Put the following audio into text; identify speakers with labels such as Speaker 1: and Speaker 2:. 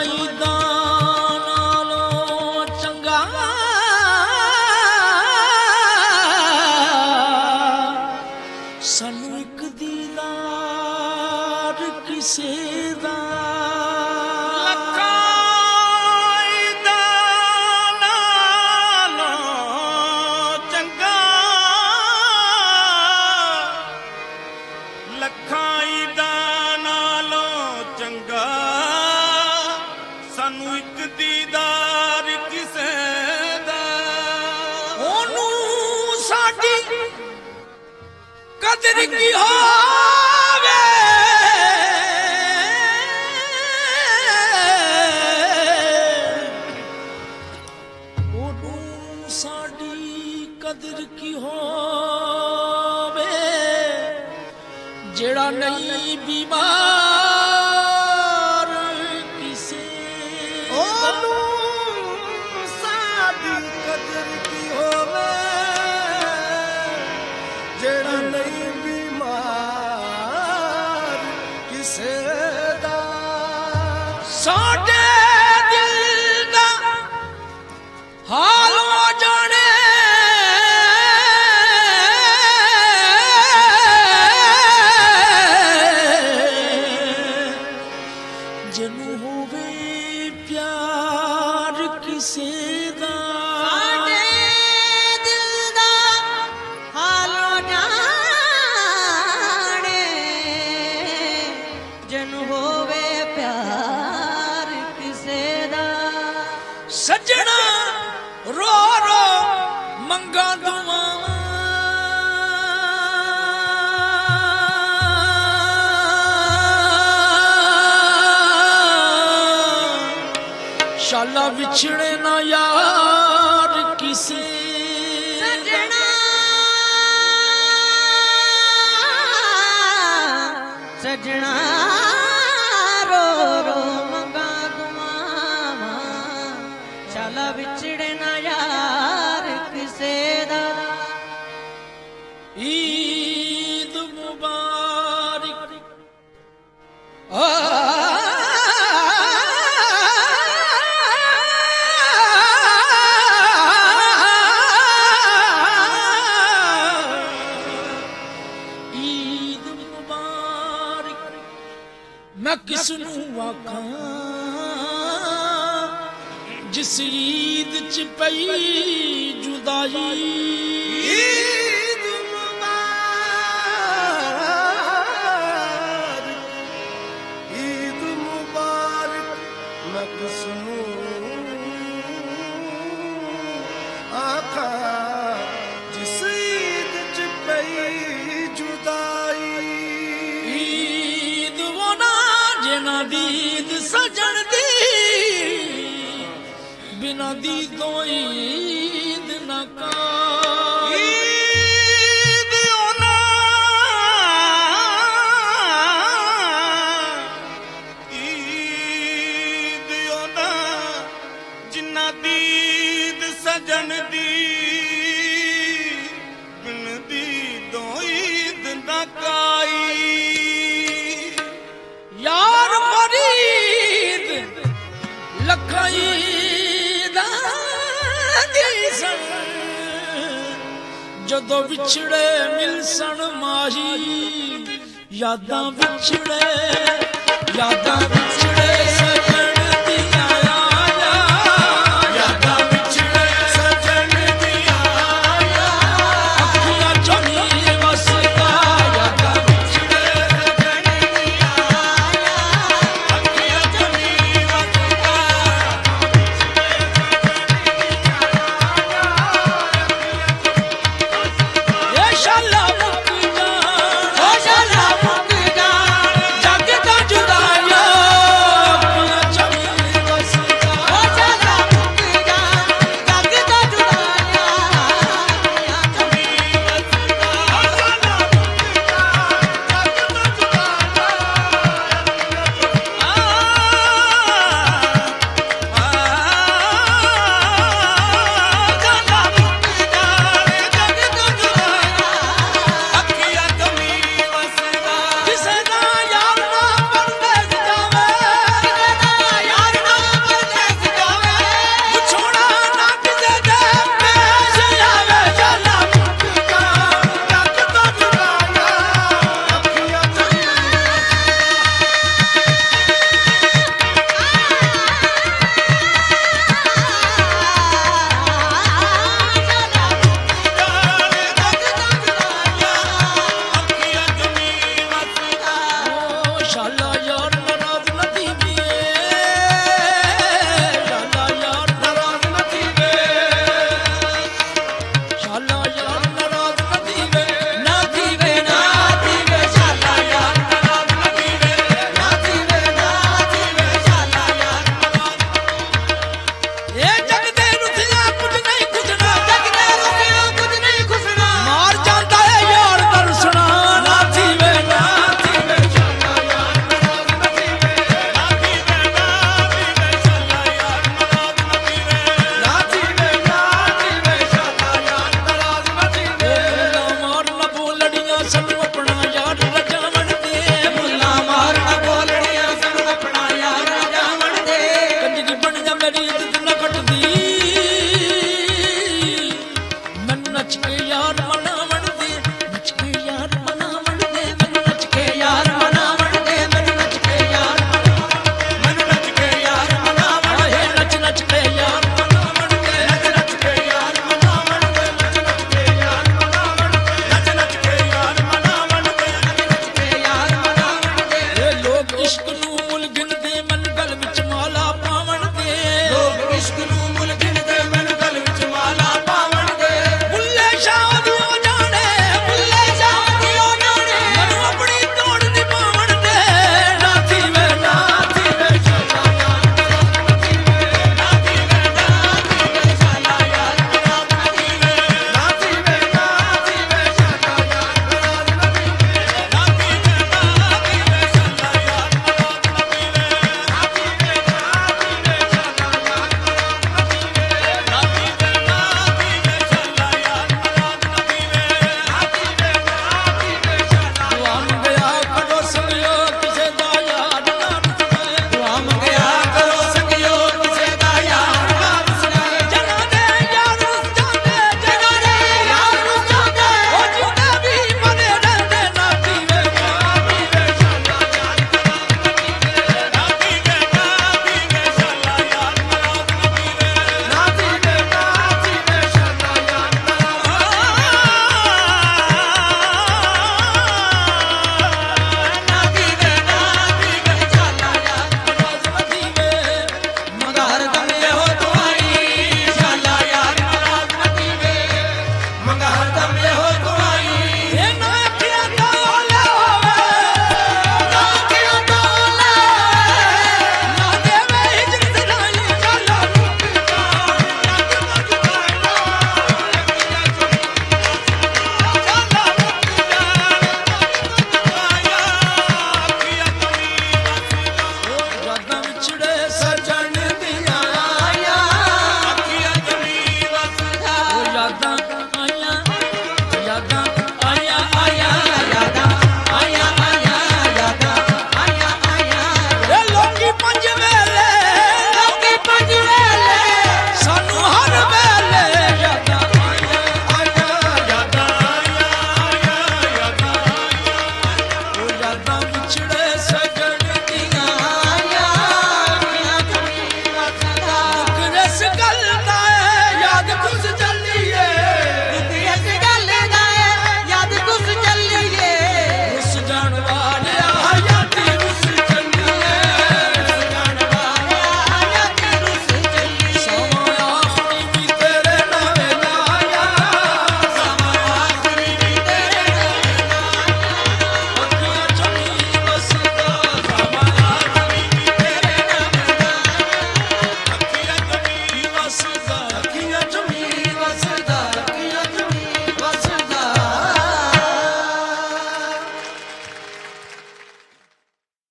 Speaker 1: ਈਦਾਂ ਨਾਲੋਂ ਚੰਗਾ ਸਾਨੂੰ ਇੱਕ ਦੀਦਾਰ ਕਿਸੇ ਦਾ
Speaker 2: ਸਾਨੂੰ ਇੱਕ ਦੀਦਾਰ ਕਿਸੇ ਦਾ
Speaker 1: ਉਹਨੂੰ ਸਾਡੀ ਕਦਰ ਕੀ ਹੋਵੇ ਉਹਨੂੰ ਸਾਡੀ ਕਦਰ ਕੀ ਹੋਵੇ ਜਿਹੜਾ ਨਹੀਂ ਬਿਮਾਰ ਕਿਸੇ
Speaker 2: ਸਾਡੀ ਕਦਰ ਕੀ ਹੋਵੇ ਜਿਹੜਾ ਨਹੀਂ ਬਿਮਾਰ ਕਿਸੇ ਦਾ
Speaker 1: ਸਾਡੇ ਦਿਲ ਦਾ ਹਾਲ ਹੋ ਜਾਣੇ ਜਿਹਨੂੰ ਹੋਵੇ ਪਿਆਰ ਕਿਸੇ ਦਾ
Speaker 3: ਸਾਡੇ ਦਿਲ ਦਾ ਹਾਲ ਜਾਣੇ ਜਿਹਨੂੰ ਹੋਵੇ ਪਿਆਰ ਕਿਸੇ ਦਾ
Speaker 1: ਸੱਜਣਾ ਰੋ ਰੋ ਮੰਗਾਂ ਦੁਆਵਾਂ ਸ਼ਾਲਾ ਵਿਛੜੇ ਨਾ ਯਾਰ ਕਿਸੇ
Speaker 3: ਸਜਣਾ ਸਜਣਾ ਰੋ ਰੋ ਮੰਗਾਂ ਦੁਆਵਾਂ ਸ਼ਾਲਾ ਵਿਛੜੇ ਨਾ ਯਾਰ ਕਿਸੇ ਦਾ
Speaker 1: ਈਦ ਮੁਬਾਰਕ ਈਦ ਮੁਬਾਰਕ ਮੈਂ ਕਿਸ ਨੂੰ ਆਖਾਂ ਜਿਸ ਈਦ ਚ ਪਈ ਜੁਦਾਈ
Speaker 2: ਈਦ ਮੁਬਾਰਕ ਈਦ ਮੁਬਾਰਕ ਮੈਂ ਕਿਸ ਨੂੰ ਆਖਾਂ ਜਿਸ ਈਦ ਚ ਪਈ ਜੁਦਾਈ
Speaker 1: ਈਦ ਉਹ ਨਾ ਜਿਨ੍ਹਾਂ ਦੀ ਈਦ ਸਜਣ ਦੀ ਬਿਨਾਂ ਦੀ ਤੋਂ ਈਦ ਨਾ ਕਾ
Speaker 2: ਈਦ ਉਹਨਾਂ ਜਿਨ੍ਹਾਂ ਦੀ ਈਦ ਸਜਣ ਦੀ ਬਿਨ ਦੀ ਦੋ ਈਦ ਨਾ ਕਾਈ
Speaker 1: ਯਾਰ ਫਰੀਦ ਲੱਖਾਂ ਈਦਾਂ ਦੀ ਸਣ ਜਦੋਂ ਵਿਛੜੇ ਮਿਲਸਣ ਮਾਹੀ ਯਾਦਾਂ ਵਿਛੜੇ